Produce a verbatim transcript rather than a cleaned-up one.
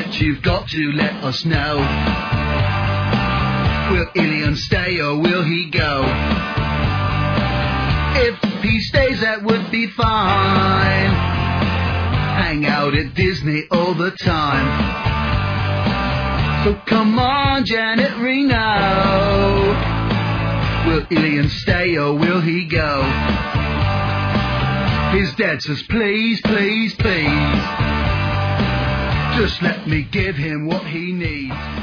But you've got to let us know. Will Ilion stay or will he go? If he stays, that would be fine. Hang out at Disney all the time. So come on, Janet Reno. Will Ilion stay or will he go? His dad says, please, please, please. Just let me give him what he needs.